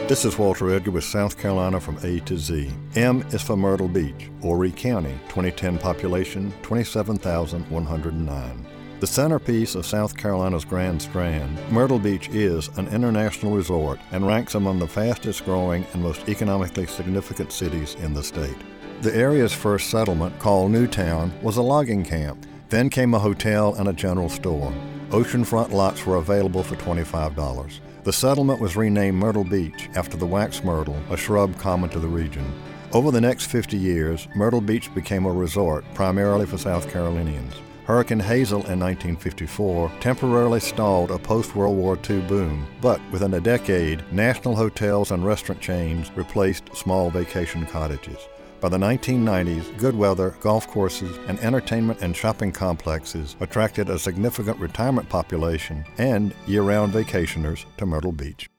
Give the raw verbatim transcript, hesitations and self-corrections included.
This is Walter Edgar with South Carolina from A to Z. M is for Myrtle Beach, Horry County, twenty ten population, twenty-seven thousand one hundred nine. The centerpiece of South Carolina's Grand Strand, Myrtle Beach is an international resort and ranks among the fastest growing and most economically significant cities in the state. The area's first settlement, called Newtown, was a logging camp. Then came a hotel and a general store. Oceanfront lots were available for twenty-five dollars. The settlement was renamed Myrtle Beach after the wax myrtle, a shrub common to the region. Over the next fifty years, Myrtle Beach became a resort primarily for South Carolinians. Hurricane Hazel in nineteen fifty-four temporarily stalled a post-World War Two boom, but within a decade, national hotels and restaurant chains replaced small vacation cottages. By the nineteen nineties, good weather, golf courses, and entertainment and shopping complexes attracted a significant retirement population and year-round vacationers to Myrtle Beach.